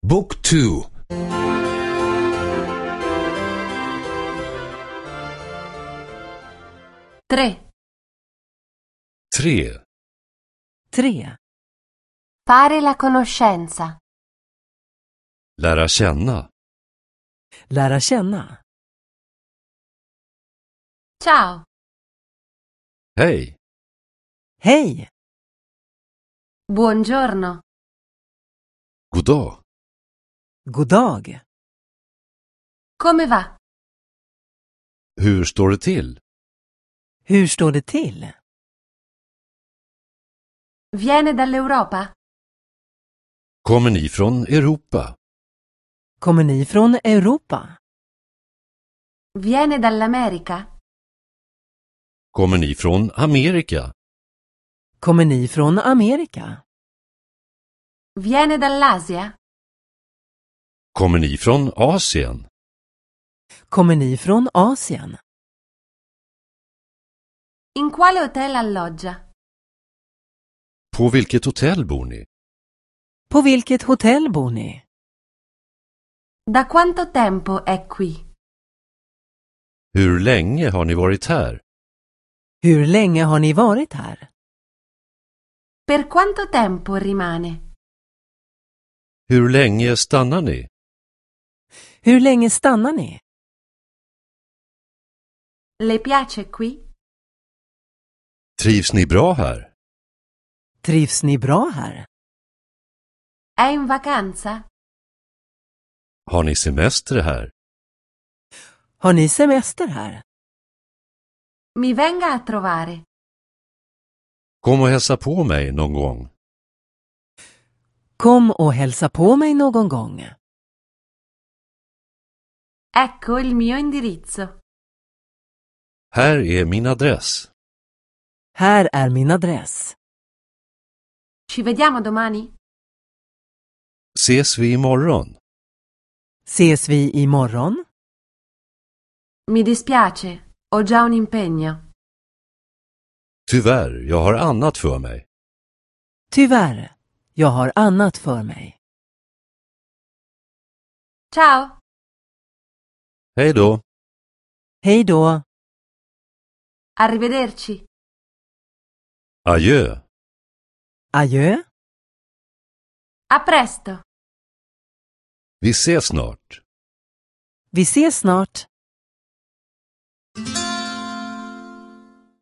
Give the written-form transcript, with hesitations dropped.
Book 2. 3. 3. 3. Fare la conoscenza. Lära känna. Lära känna. Ciao. Hej. Hej. Buongiorno. God dag. God dag. Come va? Hur står det till? Hur står det till? Viene dall'Europa? Kommer ni från Europa? Kommer ni från Europa? Viene dall'America? Kommer ni från Amerika? Kommer ni från Amerika? Viene dall'Asia? Kommer ni från Asien? Kommer ni från Asien? In quale hotel alloggia? På vilket hotell bor ni? På vilket hotell bor ni? Da quanto tempo è qui? Hur länge har ni varit här? Hur länge har ni varit här? Per quanto tempo rimane? Hur länge stannar ni? Hur länge stannar ni? Le piace qui? Trivs ni bra här? Trivs ni bra här? È in vacanza? Har ni semester här? Har ni semester här? Mi venga a trovare. Kom och hälsa på mig någon gång. Kom och hälsa på mig någon gång. Ecco il mio indirizzo. Här är min adress. Här är min adress. Ci vediamo domani? Ses vi imorgon? Ses vi imorgon? Mi dispiace, ho già un impegno. Tyvärr, jag har annat för mig. Tyvärr, jag har annat för mig. Ciao! Hej då. Hej då. Arrivederci. Adjö. Adjö. A presto. Vi ses snart. Vi ses snart.